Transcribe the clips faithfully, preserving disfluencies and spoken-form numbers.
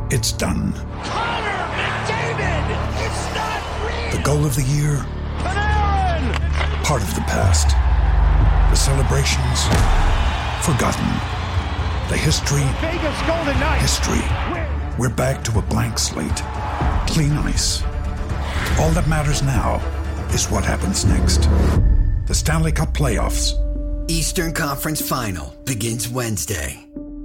It's done. Connor McDavid! It's not real! The goal of the year? Panarin! Part of the past. The celebrations? Forgotten. The history? Vegas Golden Knights! History. We're back to a blank slate. Clean ice. All that matters now is what happens next. The Stanley Cup playoffs. Eastern Conference Final begins Wednesday.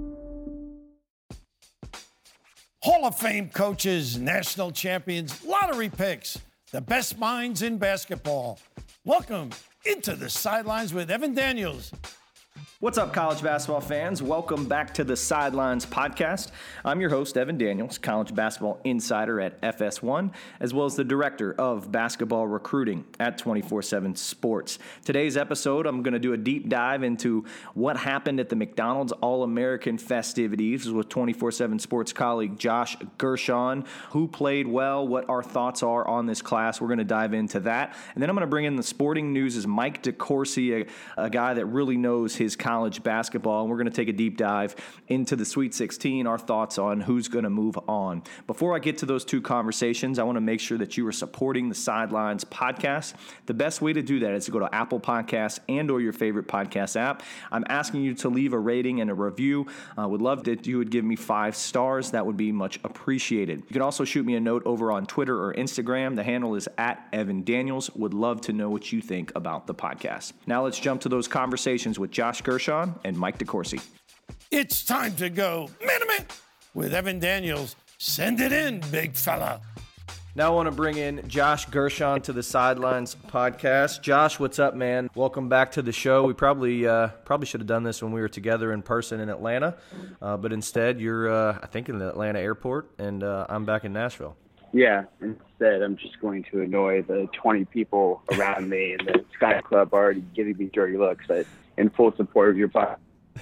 Hall of Fame coaches, national champions, lottery picks, the best minds in basketball. Welcome into the Sidelines with Evan Daniels. What's up, college basketball fans? Welcome back to the Sidelines podcast. I'm your host, Evan Daniels, college basketball insider at F S one, as well as the director of basketball recruiting at twenty-four seven Sports. Today's episode, I'm going to do a deep dive into what happened at the McDonald's All-American festivities with twenty-four seven Sports colleague Josh Gershon, who played well, what our thoughts are on this class. We're going to dive into that. And then I'm going to bring in the sporting news' Mike DeCourcy, a, a guy that really knows his college basketball, and we're going to take a deep dive into the Sweet sixteen, our thoughts on who's going to move on. Before I get to those two conversations, I want to make sure that you are supporting the Sidelines podcast. The best way to do that is to go to Apple Podcasts and or your favorite podcast app. I'm asking you to leave a rating and a review. I uh, would love that you would give me five stars. That would be much appreciated. You can also shoot me a note over on Twitter or Instagram. The handle is at Evan Daniels. Would love to know what you think about the podcast. Now let's jump to those conversations with Josh Gershon and Mike DeCourcy. It's time to go Minute with Evan Daniels. Send it in, big fella. Now I want to bring in Josh Gershon to the Sidelines podcast. Josh, what's up, man? Welcome back to the show. We probably uh, probably should have done this when we were together in person in Atlanta, uh, but instead you're, uh, I think, in the Atlanta airport, and uh, I'm back in Nashville. Yeah, instead I'm just going to annoy the twenty people around me and the Sky Club already giving me dirty looks at, in full support of your podcast.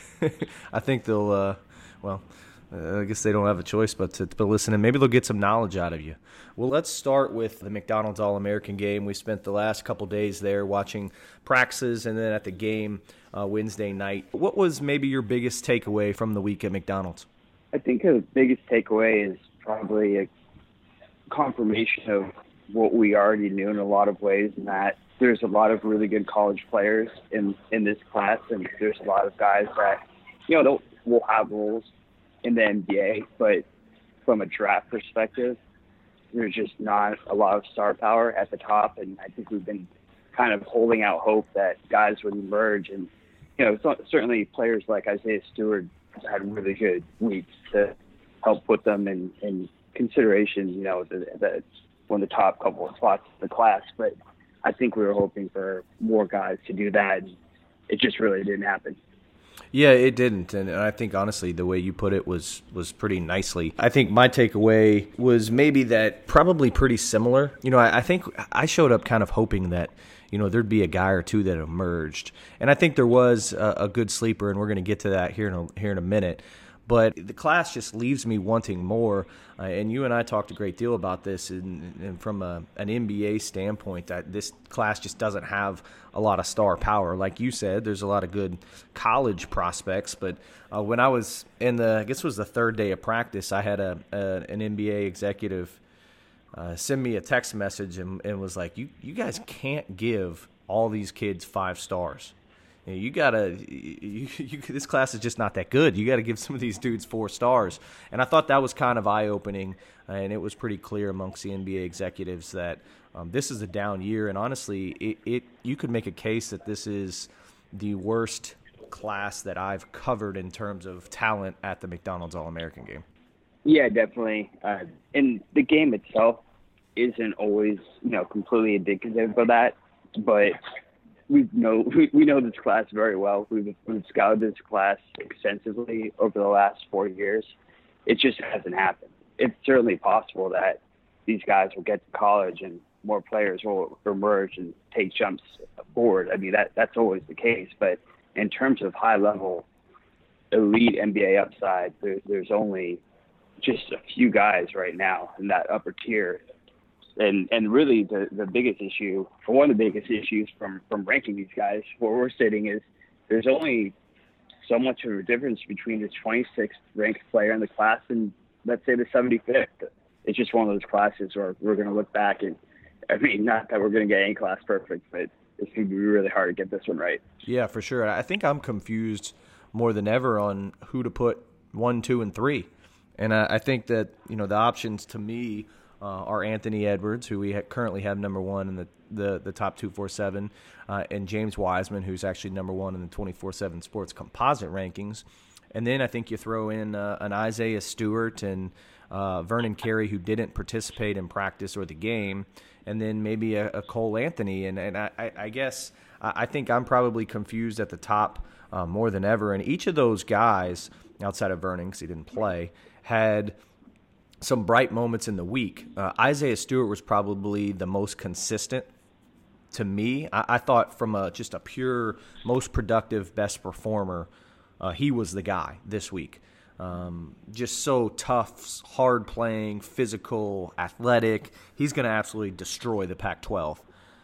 I think they'll, uh, well, uh, I guess they don't have a choice but to, to listen, and maybe they'll get some knowledge out of you. Well, let's start with the McDonald's All-American game. We spent the last couple days there watching practices and then at the game uh, Wednesday night. What was maybe your biggest takeaway from the week at McDonald's? I think the biggest takeaway is probably a confirmation of what we already knew in a lot of ways, and that there's a lot of really good college players in, in this class, and there's a lot of guys that, you know, will have roles in the N B A, but from a draft perspective, there's just not a lot of star power at the top, and I think we've been kind of holding out hope that guys would emerge, and, you know, certainly players like Isaiah Stewart had really good weeks to help put them in, in consideration, you know, the, the, one of the top couple of spots in the class, but I think we were hoping for more guys to do that, and it just really didn't happen. Yeah, it didn't, and I think, honestly, the way you put it was was pretty nicely. I think my takeaway was maybe that probably pretty similar. You know, I, I think I showed up kind of hoping that, you know, there'd be a guy or two that emerged, and I think there was a, a good sleeper, and we're going to get to that here in a, here in a minute. But the class just leaves me wanting more, uh, and you and I talked a great deal about this, and, and from a, an N B A standpoint, that this class just doesn't have a lot of star power. Like you said, there's a lot of good college prospects, but uh, when I was in the, I guess it was the third day of practice, I had a, a an N B A executive uh, send me a text message and, and was like, you, you guys can't give all these kids five stars. You, know, you gotta. You, you, this class is just not that good. You got to give some of these dudes four stars, and I thought that was kind of eye-opening, and it was pretty clear amongst the N B A executives that um, this is a down year. And honestly, it, it you could make a case that this is the worst class that I've covered in terms of talent at the McDonald's All-American game. Yeah, definitely. Uh, and the game itself isn't always, you know, completely indicative of that, but we know we know this class very well. We've, we've scouted this class extensively over the last four years. It just hasn't happened. It's certainly possible that these guys will get to college and more players will emerge and take jumps forward. I mean, that that's always the case. But in terms of high-level elite N B A upside, there, there's only just a few guys right now in that upper tier. And and really the, the biggest issue, or one of the biggest issues from, from ranking these guys, where we're sitting, is there's only so much of a difference between the twenty-sixth ranked player in the class and let's say the seventy-fifth. It's just one of those classes where we're going to look back and, I mean, not that we're going to get any class perfect, but it's going to be really hard to get this one right. Yeah, for sure. I think I'm confused more than ever on who to put one, two, and three. And I, I think that, you know, the options to me uh, are Anthony Edwards, who we ha- currently have number one in the, the, the top two forty-seven, uh, and James Wiseman, who's actually number one in the twenty-four seven Sports composite rankings. And then I think you throw in uh, an Isaiah Stewart and uh, Vernon Carey, who didn't participate in practice or the game, and then maybe a, a Cole Anthony. And, and I, I guess I think I'm probably confused at the top uh, more than ever. And each of those guys, outside of Vernon because he didn't play, had some bright moments in the week. Uh, Isaiah Stewart was probably the most consistent to me. I, I thought from a, just a pure, most productive, best performer, uh, he was the guy this week. Um, just so tough, hard-playing, physical, athletic. He's going to absolutely destroy the Pac twelve.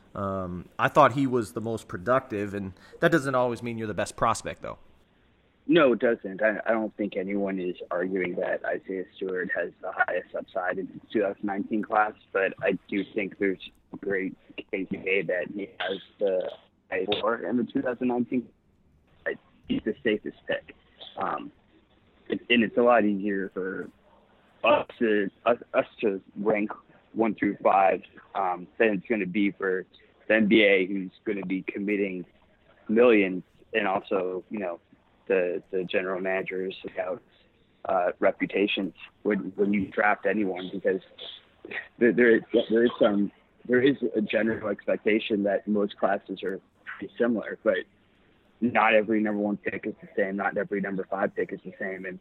Um, I thought he was the most productive, and that doesn't always mean you're the best prospect, though. No, it doesn't. I, I don't think anyone is arguing that Isaiah Stewart has the highest upside in the two thousand nineteen class, but I do think there's a great case made that he has the highest floor in the two thousand nineteen. He's the safest pick. Um, it, and it's a lot easier for us to us, us to rank one through five um, than it's going to be for the N B A, who's going to be committing millions, and also, you know, the the general managers, scouts, uh, reputations when when you draft anyone, because there there is, there is some there is a general expectation that most classes are pretty similar, but not every number one pick is the same. Not every number five pick is the same. And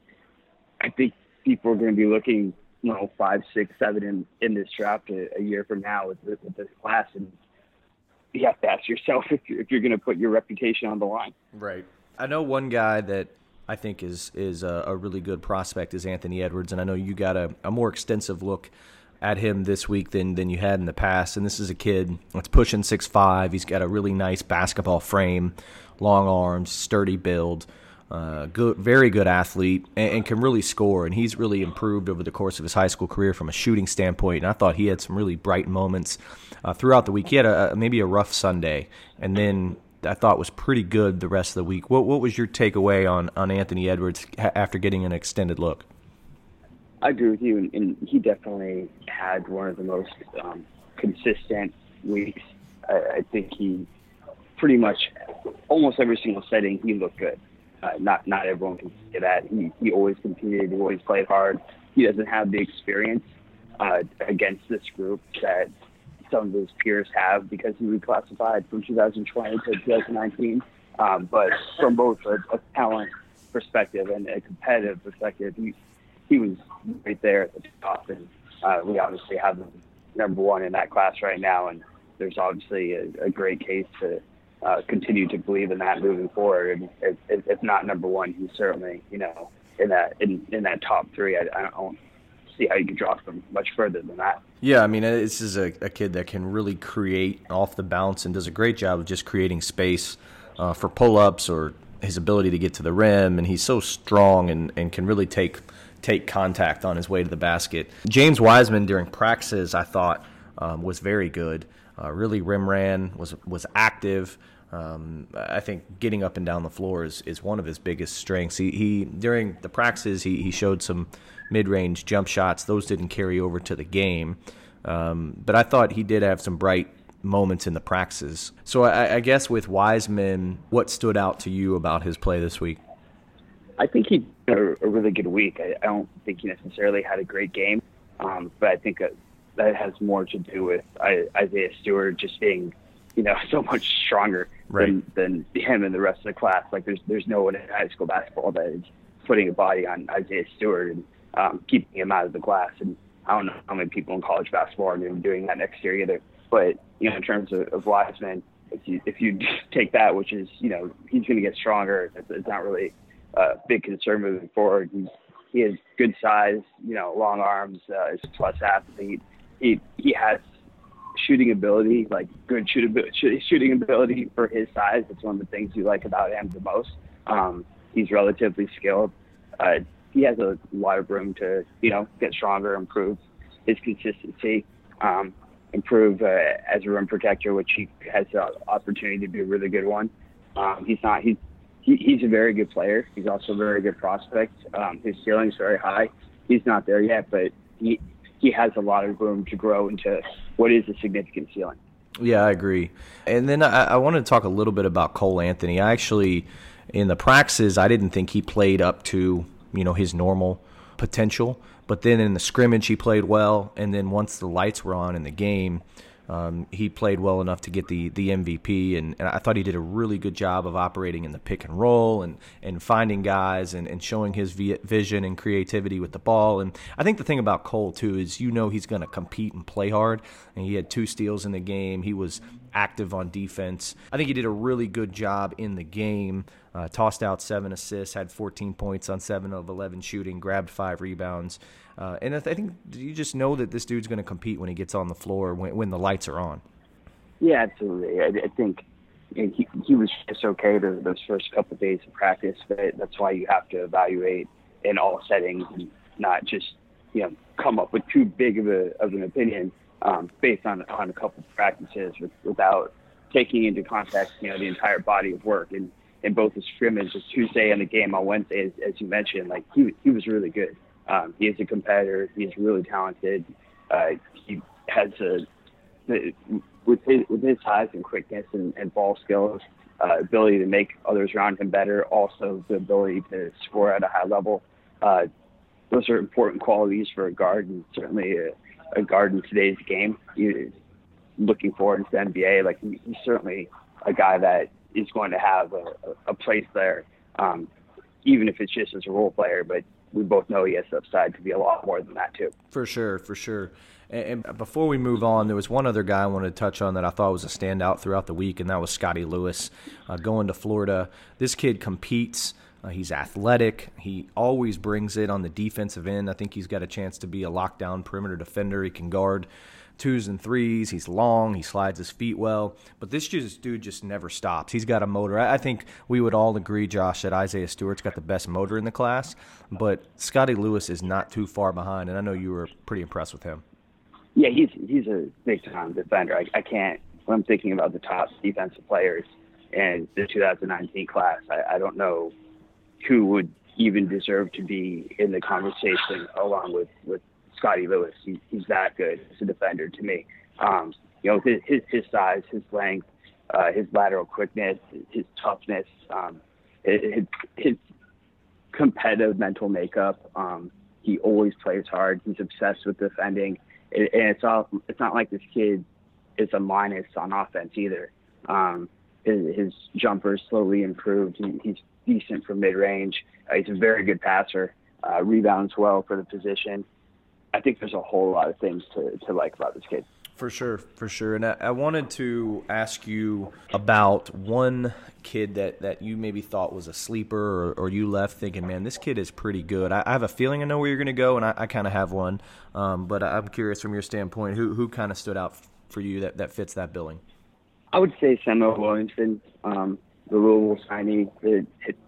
I think people are going to be looking, you know, five, six, seven in, in this draft a, a year from now with, with this class. And you have to ask yourself if you're, if you're going to put your reputation on the line. Right. I know one guy that I think is, is a, a really good prospect is Anthony Edwards. And I know you got a, a more extensive look at him this week than, than you had in the past. And this is a kid that's pushing six five. He's got a really nice basketball frame, long arms, sturdy build, uh, good, very good athlete, and, and can really score. And he's really improved over the course of his high school career from a shooting standpoint. And I thought he had some really bright moments uh, throughout the week. He had a, a, maybe a rough Sunday, and then I thought was pretty good the rest of the week. What what was your takeaway on, on Anthony Edwards after getting an extended look? I agree with you, and, and he definitely had one of the most um, consistent weeks. I, I think he pretty much, almost every single setting, he looked good. Uh, not not everyone can say that. He he always competed. He always played hard. He doesn't have the experience uh, against this group that some of his peers have because he reclassified from two thousand twenty to two thousand nineteen. Um, but from both a, a talent perspective and a competitive perspective, he he was right there at the top. And uh, we obviously have him number one in that class right now. And there's obviously a, a great case to uh, continue to believe in that moving forward. And if, if, if not number one, he's certainly, you know, in that in, in that top three. I, I don't see how you could drop him much further than that. Yeah, I mean, this is a, a kid that can really create off the bounce and does a great job of just creating space uh, for pull-ups or his ability to get to the rim. And he's so strong and, and can really take take contact on his way to the basket. James Wiseman during practices, I thought, um, was very good. Uh, really rim ran, was was active. Um, I think getting up and down the floor is, is one of his biggest strengths. He, he during the practices, he, he showed some mid-range jump shots. Those didn't carry over to the game. Um, but I thought he did have some bright moments in the practices. So I, I guess with Wiseman, what stood out to you about his play this week? I think he had a, a really good week. I, I don't think he necessarily had a great game, um, but I think that, that has more to do with I, Isaiah Stewart just being, you know, so much stronger right. than, than him and the rest of the class. Like there's there's no one in high school basketball that is putting a body on Isaiah Stewart and um, keeping him out of the glass. And I don't know how many people in college basketball are doing that next year either. But you know, in terms of, of Wiseman, if you if you take that, which is, you know, he's going to get stronger. It's, it's not really a big concern moving forward. He's, he has good size, you know, long arms. Uh, he's a plus athlete. He he has shooting ability, like good shoot ability, shooting ability for his size. It's one of the things you like about him the most. Um, he's relatively skilled. Uh, he has a lot of room to, you know, get stronger, improve his consistency, um, improve uh, as a rim protector, which he has the opportunity to be a really good one. Um, he's not, he's, he, he's a very good player. He's also a very good prospect. Um, his ceiling's very high. He's not there yet, but he, he has a lot of room to grow into what is a significant ceiling. Yeah, I agree. And then I, I wanted to talk a little bit about Cole Anthony. I actually, in the practices, I didn't think he played up to, you know, his normal potential. But then in the scrimmage, he played well. And then once the lights were on in the game, um, he played well enough to get the, the M V P. And, and I thought he did a really good job of operating in the pick and roll and, and finding guys and, and showing his vision and creativity with the ball. And I think the thing about Cole, too, is you know he's going to compete and play hard. And he had two steals in the game. He was active on defense. I think he did a really good job in the game. Uh, tossed out seven assists, had fourteen points on seven of eleven shooting, grabbed five rebounds. Uh, and I, th- I think you just know that this dude's going to compete when he gets on the floor, when, when the lights are on. Yeah, absolutely. I, I think he, he was just okay to those first couple of days of practice, but that's why you have to evaluate in all settings and not just, you know, come up with too big of a of an opinion um, based on on a couple of practices with, without taking into context, you know, the entire body of work. And in both the scrimmage, the Tuesday and the game on Wednesday, as, as you mentioned, like he he was really good. Um, he is a competitor. He's really talented. Uh, he has a the, with his with his size and quickness and, and ball skills, uh, ability to make others around him better. Also, the ability to score at a high level. Uh, those are important qualities for a guard, and certainly a, a guard in today's game. You, looking forward to the N B A, like he, he's certainly a guy that is going to have a, a place there, um, even if it's just as a role player. But we both know he has the upside to be a lot more than that too. For sure, for sure. And, and before we move on, there was one other guy I wanted to touch on that I thought was a standout throughout the week, and that was Scotty Lewis uh, going to Florida. This kid competes. Uh, he's athletic. He always brings it on the defensive end. I think he's got a chance to be a lockdown perimeter defender. He can guard twos and threes. He's long. He slides his feet well. But this just, dude just never stops. He's got a motor. I think we would all agree, Josh, that Isaiah Stewart's got the best motor in the class. But Scotty Lewis is not too far behind, and I know you were pretty impressed with him. Yeah, he's he's a big-time defender. I, I can't – when I'm thinking about the top defensive players in the two thousand nineteen class, I, I don't know who would even deserve to be in the conversation along with, with Scotty Lewis. He, he's that good as a defender to me. Um, you know, his, his his size, his length, uh, his lateral quickness, his toughness, um, his, his competitive mental makeup. Um, he always plays hard. He's obsessed with defending, and it's all. It's not like this kid is a minus on offense either. Um, his, his jumper slowly improved. He, he's decent from mid-range. Uh, he's a very good passer. Uh, rebounds well for the position. I think there's a whole lot of things to, to like about this kid. For sure, for sure. And I, I wanted to ask you about one kid that, that you maybe thought was a sleeper or, or you left thinking, man, this kid is pretty good. I, I have a feeling I know where you're going to go, and I, I kind of have one. Um, but I'm curious from your standpoint, who who kind of stood out for you that, that fits that billing? I would say Samuel Williamson, um, the Louisville signee, the,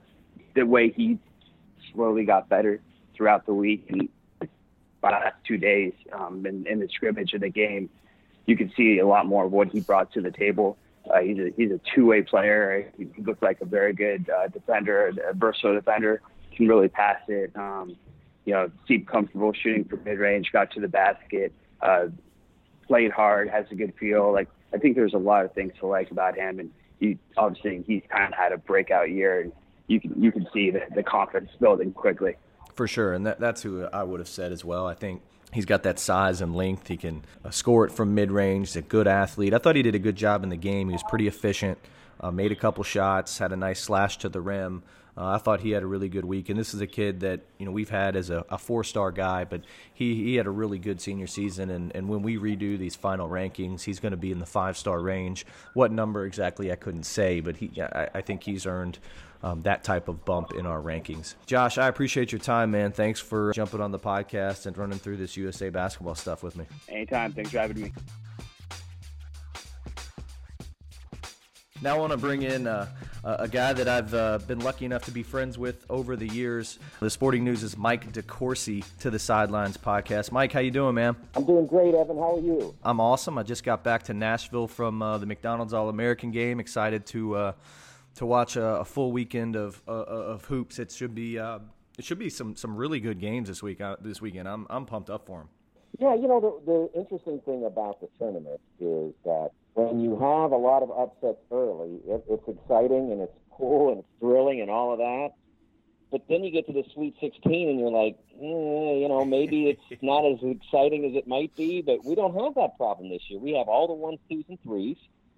the way he slowly got better throughout the week and by the last two days um, in, in the scrimmage of the game, you can see a lot more of what he brought to the table. Uh, he's a he's a two-way player. He, he looked like a very good uh, defender, a versatile defender. Can really pass it. Um, you know, seemed comfortable shooting from mid-range. Got to the basket. Uh, played hard. Has a good feel. Like I think there's a lot of things to like about him. And he obviously he's kind of had a breakout year. And you can you can see the, the confidence building quickly. For sure, and that, that's who I would have said as well. I think he's got that size and length. He can uh, score it from mid-range. He's a good athlete. I thought he did a good job in the game. He was pretty efficient, uh, made a couple shots, had a nice slash to the rim. Uh, I thought he had a really good week. And this is a kid that, you know, we've had as a, a four-star guy, but he, he had a really good senior season. And, and when we redo these final rankings, he's going to be in the five-star range. What number exactly I couldn't say, but he I, I think he's earned Um, that type of bump in our rankings. Josh, I appreciate your time, man. Thanks for jumping on the podcast and running through this U S A basketball stuff with me. Anytime. Thanks for having me. Now I want to bring in uh, uh, a guy that I've uh, been lucky enough to be friends with over the years. The Sporting News' Mike DeCourcy to the Sidelines podcast. Mike, how you doing, man? I'm doing great, Evan. How are you? I'm awesome. I just got back to Nashville from uh, the McDonald's All-American game. Excited to uh, to watch a, a full weekend of uh, of hoops. It should be uh, it should be some some really good games this week. Uh, this weekend, I'm I'm pumped up for them. Yeah, you know, the, the interesting thing about the tournament is that when you have a lot of upsets early, it, it's exciting and it's cool and it's thrilling and all of that. But then you get to the Sweet sixteen and you're like, eh, you know, maybe it's not as exciting as it might be, but we don't have that problem this year. We have all the ones, twos, and threes,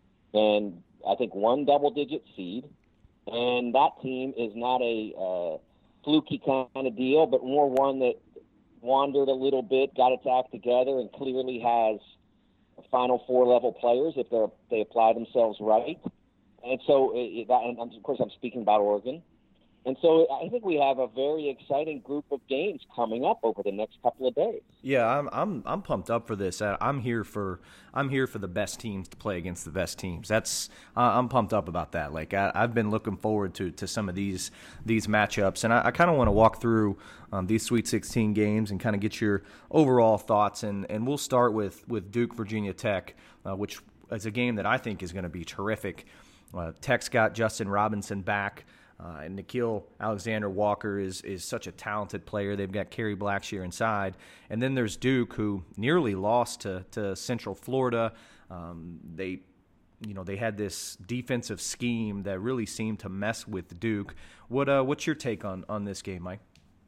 and I think one double-digit seed, and that team is not a uh, fluky kind of deal, but more one that wandered a little bit, got its act together, and clearly has Final Four level players if they they apply themselves right. And so, it, that, and of course, I'm speaking about Oregon. And so I think we have a very exciting group of games coming up over the next couple of days. Yeah, I'm I'm I'm pumped up for this. I'm here for I'm here for the best teams to play against the best teams. That's uh, I'm pumped up about that. Like I, I've been looking forward to, to some of these these matchups, and I, I kind of want to walk through um, these Sweet sixteen games and kind of get your overall thoughts. And, and we'll start with with Duke Virginia Tech, uh, which is a game that I think is going to be terrific. Uh, Tech's got Justin Robinson back. Uh, and Nickeil Alexander-Walker is is such a talented player. They've got Kerry Blackshear inside. And then there's Duke, who nearly lost to, to Central Florida. Um, they, you know, they had this defensive scheme that really seemed to mess with Duke. What uh, what's your take on, on this game, Mike?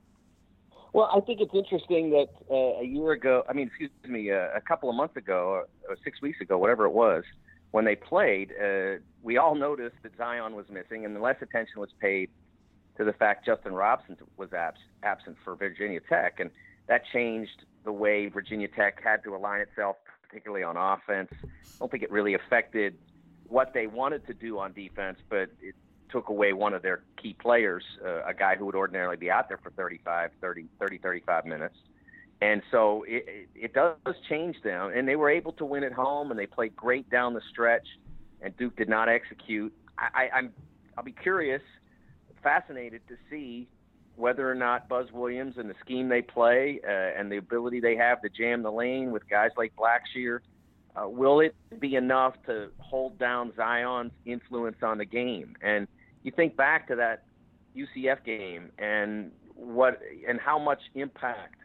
Well, I think it's interesting that uh, a year ago, I mean, excuse me, uh, a couple of months ago, or six weeks ago, whatever it was, when they played, uh, we all noticed that Zion was missing, and less attention was paid to the fact Justin Robinson was abs- absent for Virginia Tech, and that changed the way Virginia Tech had to align itself, particularly on offense. I don't think it really affected what they wanted to do on defense, but it took away one of their key players, uh, a guy who would ordinarily be out there for thirty-five, thirty, thirty, thirty-five minutes. And so it, it, it does change them, and they were able to win at home, and they played great down the stretch, and Duke did not execute. I, I, I'm, I'll be curious, fascinated to see whether or not Buzz Williams and the scheme they play uh, and the ability they have to jam the lane with guys like Blackshear, uh, will it be enough to hold down Zion's influence on the game? And you think back to that U C F game and what and how much impact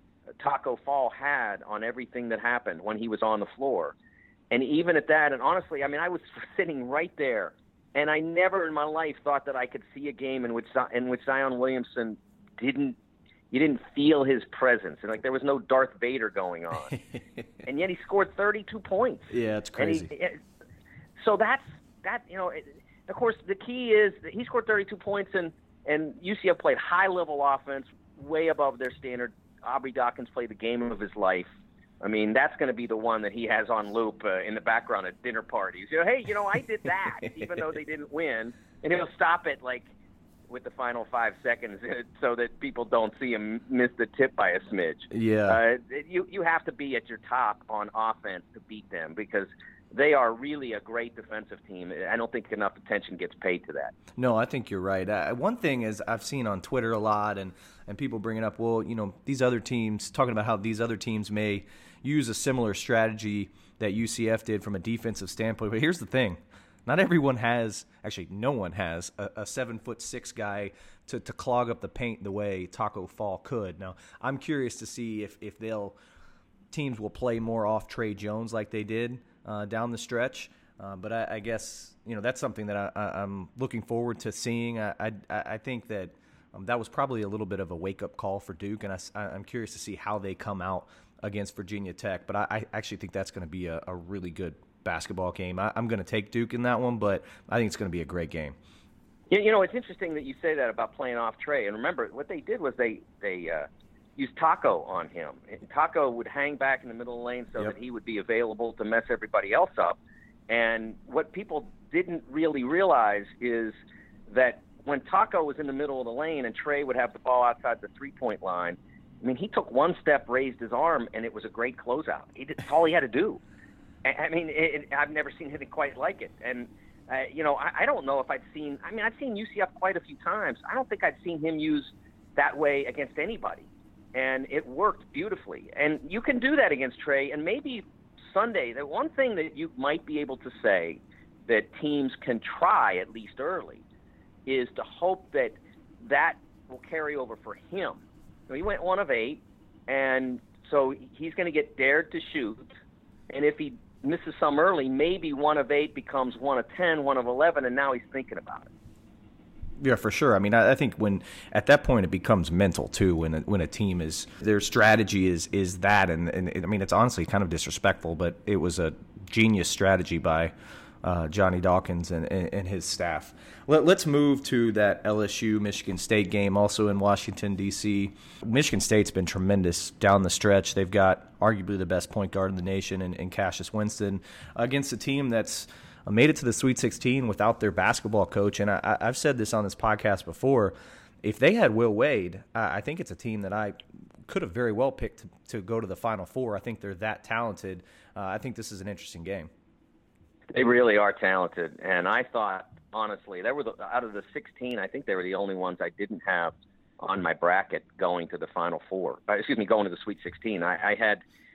Taco Fall had on everything that happened when he was on the floor. And even at that, and honestly, I mean, I was sitting right there, and I never in my life thought that I could see a game in which in which Zion Williamson didn't, you didn't feel his presence. And like there was no Darth Vader going on. And yet he scored thirty-two points. Yeah, it's crazy. He, so that's, that, you know, it, of course, the key is that he scored thirty-two points, and, and U C F played high-level offense, way above their standard. Aubrey Dawkins played the game of his life. I mean, that's going to be the one that he has on loop uh, in the background at dinner parties. You know, hey, you know, I did that, even though they didn't win. And he'll stop it, like, with the final five seconds so that people don't see him miss the tip by a smidge. Yeah. Uh, you, you have to be at your top on offense to beat them because they are really a great defensive team. I don't think enough attention gets paid to that. No, I think you're right. Uh, one thing is I've seen on Twitter a lot, and, and people bringing up, well, you know, these other teams, talking about how these other teams may use a similar strategy that U C F did from a defensive standpoint. But here's the thing. Not everyone has, actually no one has, a, a seven-foot-six guy to, to clog up the paint the way Taco Fall could. Now, I'm curious to see if, if they'll teams will play more off Trey Jones like they did uh, down the stretch. Uh, but I, I guess, you know, that's something that I, I, I'm looking forward to seeing. I, I, I think that um, that was probably a little bit of a wake-up call for Duke, and I, I'm curious to see how they come out against Virginia Tech. But I, I actually think that's going to be a, a really good basketball game. I, I'm going to take Duke in that one, but I think it's going to be a great game. You know, it's interesting that you say that about playing off Trey. And remember, what they did was they they uh, used Taco on him. And Taco would hang back in the middle of the lane so yep. that he would be available to mess everybody else up. And what people didn't really realize is that when Taco was in the middle of the lane and Trey would have the ball outside the three-point line, I mean, he took one step, raised his arm, and it was a great closeout. He did, that's all he had to do. I mean, it, it, I've never seen anything quite like it. And Uh, you know, I, I don't know if I'd seen – I mean, I've seen U C F quite a few times. I don't think I'd seen him use that way against anybody. And it worked beautifully. And you can do that against Trey. And maybe Sunday, the one thing that you might be able to say that teams can try at least early is to hope that that will carry over for him. So he went one of eight, and so he's going to get dared to shoot. And if he misses some early, maybe one of eight becomes one of ten, one of eleven, and now he's thinking about it. Yeah, for sure. I mean, I, I think when at that point it becomes mental too. When a, when a team is their strategy is is that, and, and I mean, it's honestly kind of disrespectful, but it was a genius strategy by uh, Johnny Dawkins and, and, and his staff. Let, let's move to that L S U Michigan State game, also in Washington D C. Michigan State's been tremendous down the stretch. They've got arguably the best point guard in the nation in, in Cassius Winston against a team that's made it to the Sweet sixteen without their basketball coach. And I, I've said this on this podcast before. If they had Will Wade, I think it's a team that I could have very well picked to, to go to the Final Four. I think they're that talented. Uh, I think this is an interesting game. They really are talented. And I thought, honestly, they were the, out of the sixteen, I think they were the only ones I didn't have on my bracket going to the Final Four. Uh, excuse me, going to the Sweet sixteen. I, I had,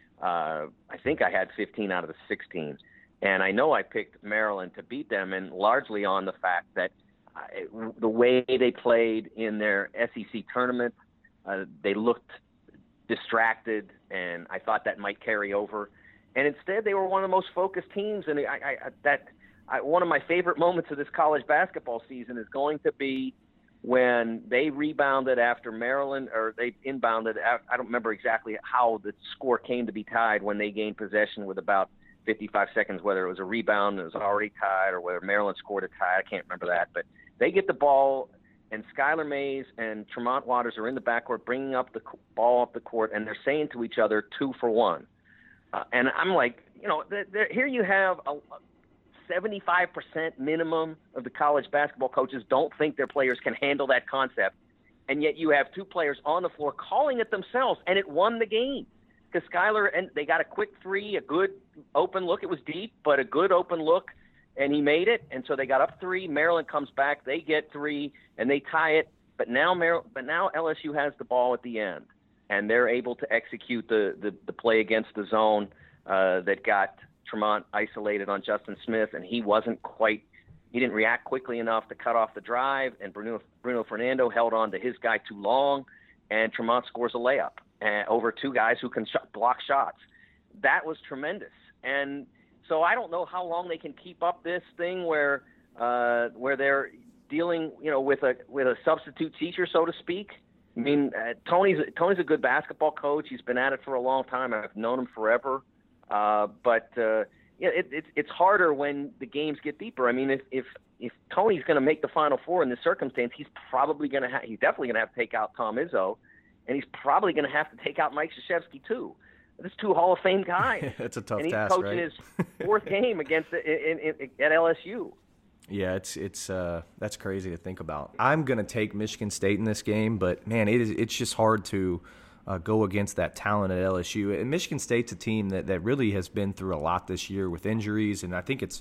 uh, I think I had fifteen out of the sixteen. And I know I picked Maryland to beat them, and largely on the fact that uh, the way they played in their S E C tournament, uh, they looked distracted, and I thought that might carry over. And instead, they were one of the most focused teams. And I, I, that I, one of my favorite moments of this college basketball season is going to be when they rebounded after Maryland, or they inbounded. I don't remember exactly how the score came to be tied when they gained possession with about fifty-five seconds, whether it was a rebound and it was already tied or whether Maryland scored a tie. I can't remember that. But they get the ball, and Skylar Mays and Tremont Waters are in the backcourt bringing up the ball up the court, and they're saying to each other, two for one. Uh, and I'm like, you know, th- th- here you have a, a seventy-five percent minimum of the college basketball coaches don't think their players can handle that concept, and yet you have two players on the floor calling it themselves, and it won the game. Because Skylar, and they got a quick three, a good open look. It was deep, but a good open look, and he made it. And so they got up three. Maryland comes back. They get three, and they tie it. But now, Mar- but now L S U has the ball at the end, and they're able to execute the, the, the play against the zone uh, that got Tremont isolated on Justin Smith, and he wasn't quite – he didn't react quickly enough to cut off the drive, and Bruno, Bruno Fernando held on to his guy too long, and Tremont scores a layup uh, over two guys who can sh- block shots. That was tremendous. And so I don't know how long they can keep up this thing where uh, where they're dealing, you know, with a with a substitute teacher, so to speak. I mean, uh, Tony's Tony's a good basketball coach. He's been at it for a long time. I've known him forever. Uh, but uh, yeah, it, it, it's harder when the games get deeper. I mean, if if, if Tony's going to make the Final Four in this circumstance, he's probably going to have he's definitely going to have to take out Tom Izzo, and he's probably going to have to take out Mike Krzyzewski too. There's two Hall of Fame guys. It's a tough and he's task, coaching right? his fourth game against in, in, in, at L S U. Yeah, it's it's uh, that's crazy to think about. I'm gonna take Michigan State in this game, but man, it is it's just hard to uh, go against that talent at L S U. And Michigan State's a team that, that really has been through a lot this year with injuries, and I think it's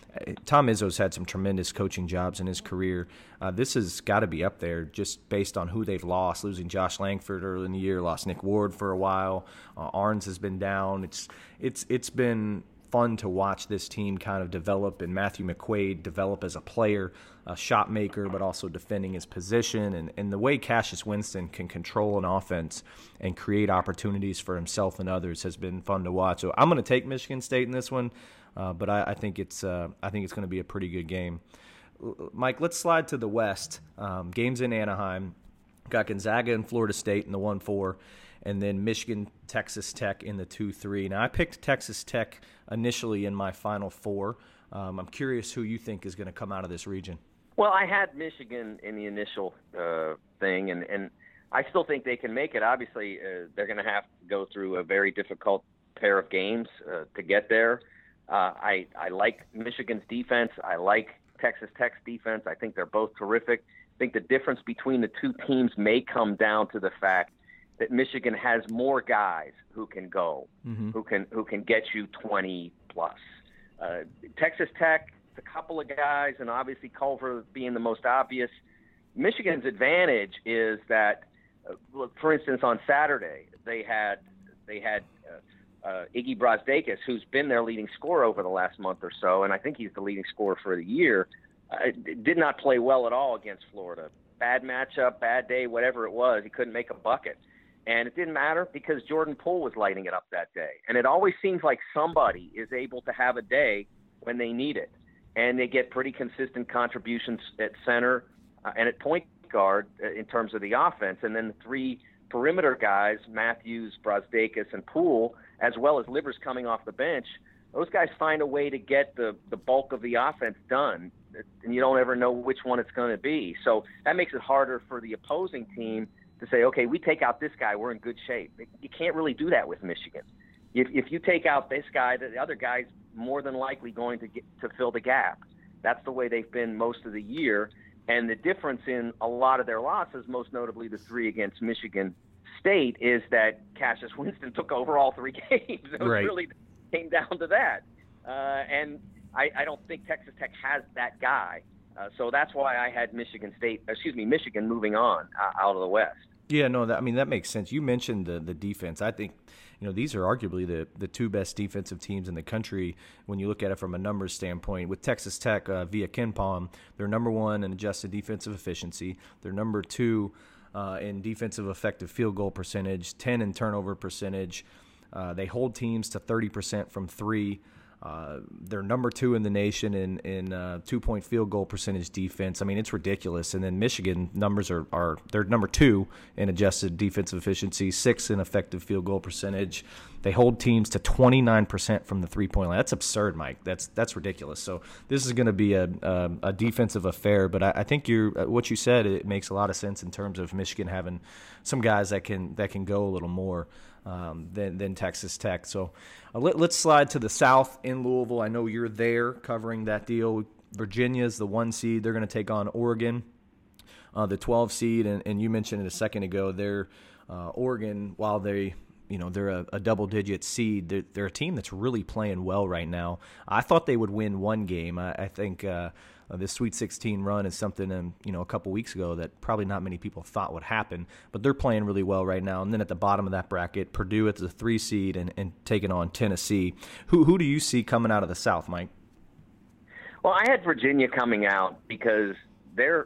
Tom Izzo's had some tremendous coaching jobs in his career. Uh, this has got to be up there just based on who they've lost. Losing Josh Langford early in the year, lost Nick Ward for a while. Uh, Arns has been down. It's it's it's been fun to watch this team kind of develop, and Matthew McQuaid develop as a player, a shot maker, but also defending his position. And, and the way Cassius Winston can control an offense and create opportunities for himself and others has been fun to watch. So I'm going to take Michigan State in this one, uh, but I, I think it's uh, I think it's going to be a pretty good game. Mike, let's slide to the West. Um, games in Anaheim. Got Gonzaga and Florida State in the one four. And then Michigan, Texas Tech in the two three. Now, I picked Texas Tech initially in my Final Four. Um, I'm curious who you think is going to come out of this region. Well, I had Michigan in the initial uh, thing, and, and I still think they can make it. Obviously, uh, they're going to have to go through a very difficult pair of games uh, to get there. Uh, I, I like Michigan's defense. I like Texas Tech's defense. I think they're both terrific. I think the difference between the two teams may come down to the fact that Michigan has more guys who can go, mm-hmm. who can who can get you twenty plus. Uh, Texas Tech, a couple of guys, and obviously Culver being the most obvious. Michigan's advantage is that, uh, for instance, on Saturday they had they had uh, uh, Iggy Brazdeikis, who's been their leading scorer over the last month or so, and I think he's the leading scorer for the year. Uh, did not play well at all against Florida. Bad matchup, bad day, whatever it was. He couldn't make a bucket. And it didn't matter because Jordan Poole was lighting it up that day. And it always seems like somebody is able to have a day when they need it. And they get pretty consistent contributions at center uh, and at point guard uh, in terms of the offense. And then the three perimeter guys, Matthews, Brazdeikis, and Poole, as well as Livers coming off the bench, those guys find a way to get the, the bulk of the offense done. And you don't ever know which one it's going to be. So that makes it harder for the opposing team to say, okay, we take out this guy, we're in good shape. You can't really do that with Michigan. If, if you take out this guy, the other guy's more than likely going to get to fill the gap. That's the way they've been most of the year. And the difference in a lot of their losses, most notably the three against Michigan State, is that Cassius Winston took over all three games. It right. really came down to that. Uh, and I, I don't think Texas Tech has that guy. Uh, so that's why I had Michigan State, excuse me, Michigan moving on uh, out of the West. Yeah, no, that, I mean, that makes sense. You mentioned the the defense. I think, you know, these are arguably the, the two best defensive teams in the country when you look at it from a numbers standpoint. With Texas Tech uh, via KenPom, they're number one in adjusted defensive efficiency. They're number two uh, in defensive effective field goal percentage, ten in turnover percentage. Uh, they hold teams to thirty percent from three. Uh, they're number two in the nation in in uh, two-point field goal percentage defense. I mean, it's ridiculous. And then Michigan numbers are, are they're number two in adjusted defensive efficiency, six in effective field goal percentage. They hold teams to twenty-nine percent from the three-point line. That's absurd, Mike. That's that's ridiculous. So this is going to be a, a a defensive affair. But I, I think you what you said, it makes a lot of sense in terms of Michigan having some guys that can that can go a little more um, than than Texas Tech. So uh, let, let's slide to the South in Louisville. I know you're there covering that deal. Virginia's the one seed. They're going to take on Oregon, uh, the twelve seed. And, and you mentioned it a second ago. They're uh, Oregon, while they you know they're a, a double-digit seed, they're, they're a team that's really playing well right now. I thought they would win one game. I, I think uh, this Sweet sixteen run is something, um, you know, a couple weeks ago that probably not many people thought would happen. But they're playing really well right now. And then at the bottom of that bracket, Purdue is the three seed and, and taking on Tennessee. Who who do you see coming out of the South, Mike? Well, I had Virginia coming out because their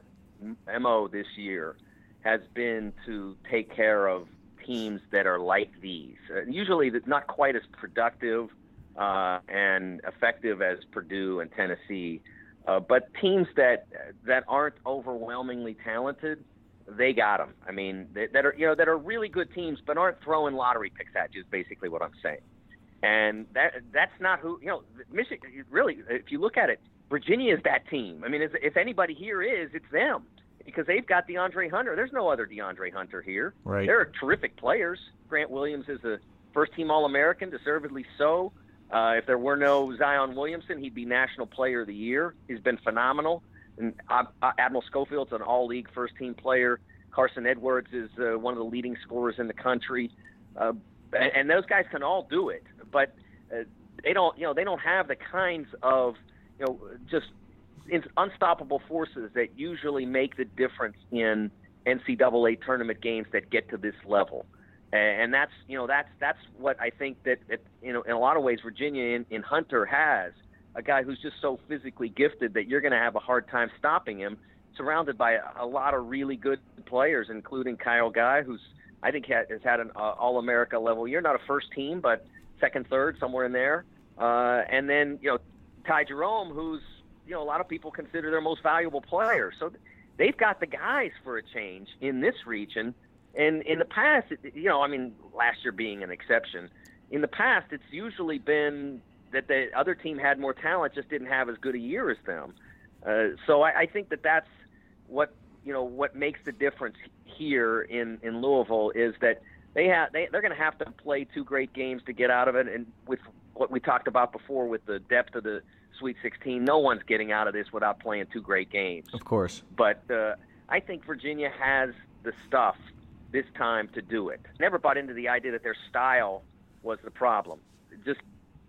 M O this year has been to take care of teams that are like these. Uh, usually not quite as productive uh, and effective as Purdue and Tennessee, uh, but teams that that aren't overwhelmingly talented, they got them. I mean, that, that are you know that are really good teams, but aren't throwing lottery picks at you. Is basically what I'm saying. And that that's not who you know. Michigan really, if you look at it, Virginia is that team. I mean, if anybody here is, it's them. Because they've got DeAndre Hunter. There's no other DeAndre Hunter here. Right. They're terrific players. Grant Williams is a first-team All-American, deservedly so. Uh, if there were no Zion Williamson, he'd be National Player of the Year. He's been phenomenal. And uh, Admiral Schofield's an all-league first-team player. Carson Edwards is uh, one of the leading scorers in the country. Uh, and, and those guys can all do it. But uh, they don't, you know, they don't have the kinds of, you know, just – unstoppable forces that usually make the difference in N C double A tournament games that get to this level. And that's, you know, that's that's what I think that, that you know, in a lot of ways, Virginia in, in Hunter has a guy who's just so physically gifted that you're going to have a hard time stopping him, surrounded by a, a lot of really good players, including Kyle Guy, who's I think has had an uh, All-America level year, not a first team, but second, third, somewhere in there. Uh, and then, you know, Ty Jerome, who's, you know, a lot of people consider their most valuable player. So they've got the guys for a change in this region. And in the past, you know, I mean, last year being an exception, in the past it's usually been that the other team had more talent, just didn't have as good a year as them. Uh, so I, I think that that's what, you know, what makes the difference here in, in Louisville is that they have, they, they're going to have to play two great games to get out of it. And with what we talked about before with the depth of the Sweet sixteen, no one's getting out of this without playing two great games. Of course. But uh, I think Virginia has the stuff this time to do it. Never bought into the idea that their style was the problem. Just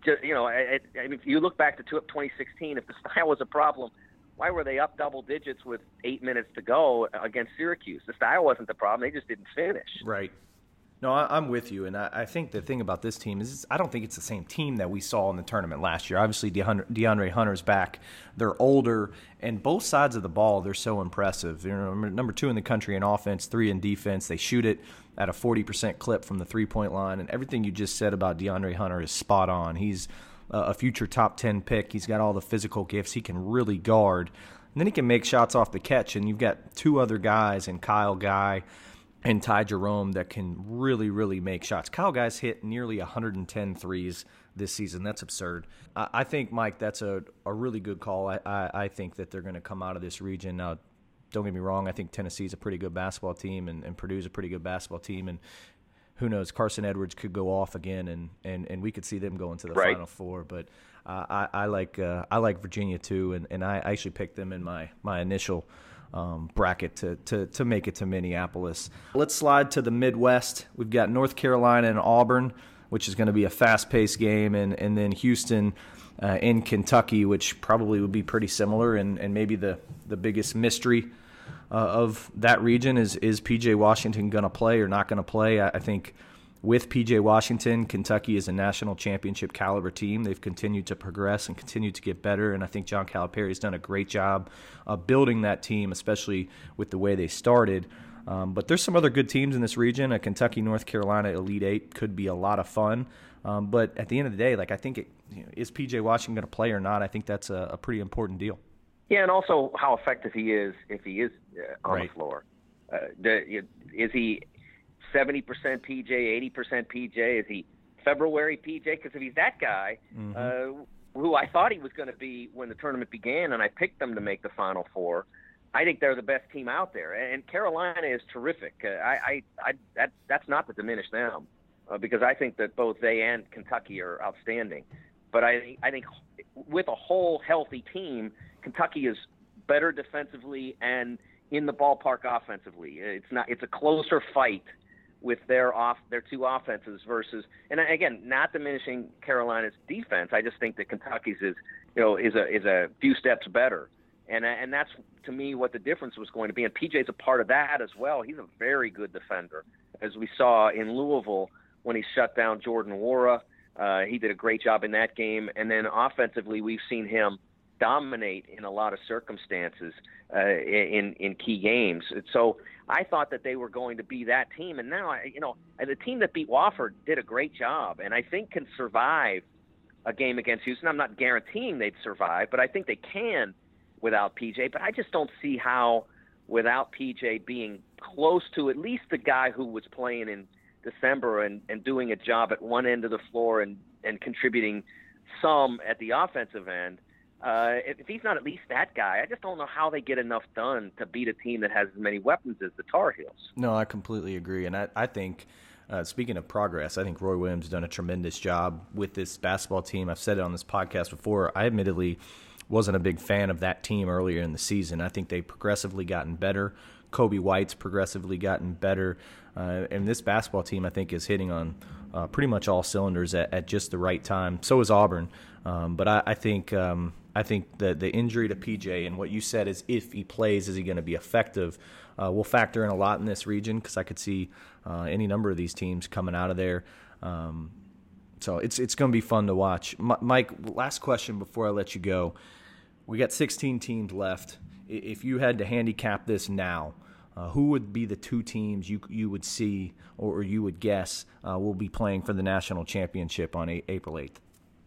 just, you know, I, I mean, if you look back to twenty sixteen, if the style was a problem, why were they up double digits with eight minutes to go against Syracuse? The style wasn't the problem. They just didn't finish. Right. No, I, I'm with you, and I, I think the thing about this team is I don't think it's the same team that we saw in the tournament last year. Obviously, DeAndre, DeAndre Hunter's back. They're older, and both sides of the ball, they're so impressive. You know, number two in the country in offense, three in defense. They shoot it at a forty percent clip from the three-point line, and everything you just said about DeAndre Hunter is spot on. He's a future top ten pick. He's got all the physical gifts. He can really guard, and then he can make shots off the catch, and you've got two other guys in Kyle Guy and Ty Jerome that can really, really make shots. Kyle Guy's hit nearly one hundred ten threes this season. That's absurd. I, I think, Mike, that's a, a really good call. I, I, I think that they're going to come out of this region. Now, don't get me wrong. I think Tennessee's a pretty good basketball team, and, and Purdue's a pretty good basketball team. And who knows, Carson Edwards could go off again, and, and, and we could see them go into the right. Final Four. But uh, I, I like uh, I like Virginia too, and, and I actually picked them in my, my initial Um, bracket to, to, to make it to Minneapolis. Let's slide to the Midwest. We've got North Carolina and Auburn, which is going to be a fast-paced game, and, and then Houston uh, in Kentucky, which probably would be pretty similar, and, and maybe the, the biggest mystery uh, of that region is, is P J Washington going to play or not going to play? I, I think with P J Washington, Kentucky is a national championship caliber team. They've continued to progress and continued to get better, and I think John Calipari has done a great job of building that team, especially with the way they started. Um, but there's some other good teams in this region. A Kentucky, North Carolina Elite Eight could be a lot of fun. Um, but at the end of the day, like I think, it, you know, is P J Washington going to play or not? I think that's a, a pretty important deal. Yeah, and also how effective he is if he is uh, on right. the floor. Uh, the, is he seventy percent P J, eighty percent P J? Is he February P J? Because if he's that guy, mm-hmm. uh, who I thought he was going to be when the tournament began, and I picked them to make the Final Four, I think they're the best team out there. And Carolina is terrific. Uh, I, I, I, that, that's not to diminish them, uh, because I think that both they and Kentucky are outstanding. But I, I think with a whole healthy team, Kentucky is better defensively and in the ballpark offensively. It's not. It's a closer fight with their off their two offenses versus, and again, not diminishing Carolina's defense. I just think that Kentucky's is, you know, is a is a few steps better, and and that's to me what the difference was going to be. And P J's a part of that as well. He's a very good defender, as we saw in Louisville when he shut down Jordan Nwora. Uh, he did a great job in that game, and then offensively, we've seen him dominate in a lot of circumstances uh, in in key games. So I thought that they were going to be that team, and now I, you know, the team that beat Wofford did a great job, and I think can survive a game against Houston. I'm not guaranteeing they'd survive, but I think they can without P J. But I just don't see how, without P J being close to at least the guy who was playing in December and, and doing a job at one end of the floor and, and contributing some at the offensive end. Uh, if, if he's not at least that guy, I just don't know how they get enough done to beat a team that has as many weapons as the Tar Heels. No, I completely agree. And I, I think, uh, speaking of progress, I think Roy Williams has done a tremendous job with this basketball team. I've said it on this podcast before. I admittedly wasn't a big fan of that team earlier in the season. I think they've progressively gotten better. Kobe White's progressively gotten better. Uh, and this basketball team, I think, is hitting on uh, pretty much all cylinders at, at just the right time. So is Auburn. Um, but I, I think um, I think the, the injury to P J and what you said is if he plays, is he going to be effective, uh, will factor in a lot in this region, because I could see uh, any number of these teams coming out of there. Um, so it's it's going to be fun to watch. M- Mike, last question before I let you go. We got sixteen teams left. If you had to handicap this now, uh, who would be the two teams you you would see or, or you would guess uh, will be playing for the national championship on a- April eighth?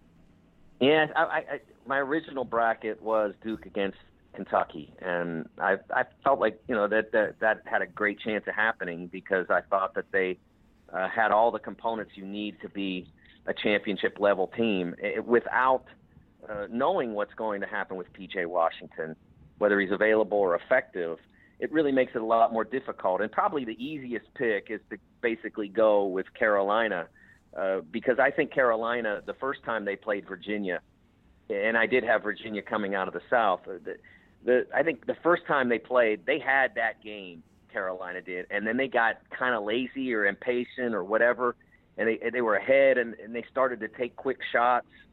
Yeah, I, I, my original bracket was Duke against Kentucky, and I, I felt like you know that, that that had a great chance of happening because I thought that they uh, had all the components you need to be a championship level team it, without uh, knowing what's going to happen with P J Washington, whether he's available or effective. It really makes it a lot more difficult. And probably the easiest pick is to basically go with Carolina, uh, because I think Carolina, the first time they played Virginia, and I did have Virginia coming out of the South, the, the, I think the first time they played, they had that game, Carolina did, and then they got kind of lazy or impatient or whatever, and they they were ahead, and, and they started to take quick shots,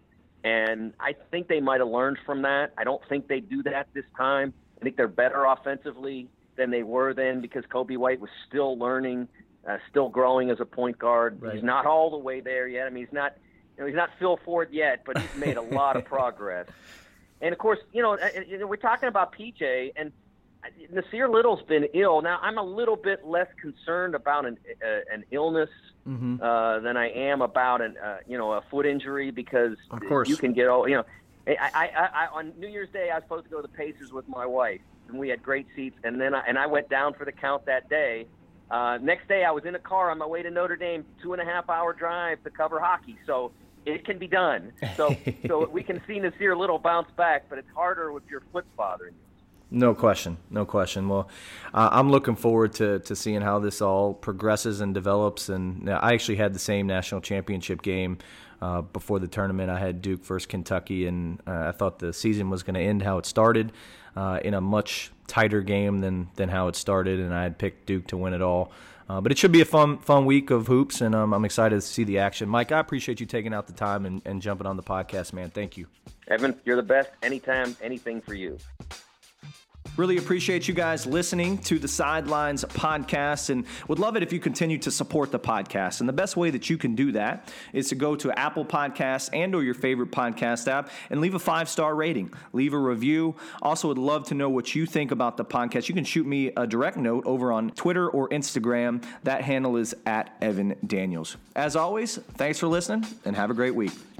And I think they might have learned from that. I don't think they do that this time. I think they're better offensively than they were then because Kobe White was still learning, uh, still growing as a point guard. Right. He's not all the way there yet. I mean, he's not, you know, he's not Phil Ford yet, but he's made a lot of progress. And of course, you know, we're talking about P J, and Nasir Little's been ill. Now, I'm a little bit less concerned about an uh, an illness mm-hmm. uh, than I am about an uh, you know a foot injury because of course you can get all you know. I, I, I on New Year's Day I was supposed to go to the Pacers with my wife, and we had great seats. And then I, and I went down for the count that day. Uh, next day I was in a car on my way to Notre Dame, two and a half hour drive to cover hockey. So it can be done. So so we can see Nasir Little bounce back, but it's harder if your foot's bothering you. No question, no question. Well, uh, I'm looking forward to, to seeing how this all progresses and develops. And uh, I actually had the same national championship game uh, before the tournament. I had Duke versus Kentucky, and uh, I thought the season was going to end how it started, uh, in a much tighter game than than how it started. And I had picked Duke to win it all. Uh, but it should be a fun fun week of hoops, and um, I'm excited to see the action. Mike, I appreciate you taking out the time and, and jumping on the podcast, man. Thank you. Evan, you're the best. Anytime, anything for you. Really appreciate you guys listening to the Sidelines podcast, and would love it if you continue to support the podcast. And the best way that you can do that is to go to Apple Podcasts and or your favorite podcast app and leave a five-star rating. Leave a review. Also would love to know what you think about the podcast. You can shoot me a direct note over on Twitter or Instagram. That handle is at Evan Daniels. As always, thanks for listening and have a great week.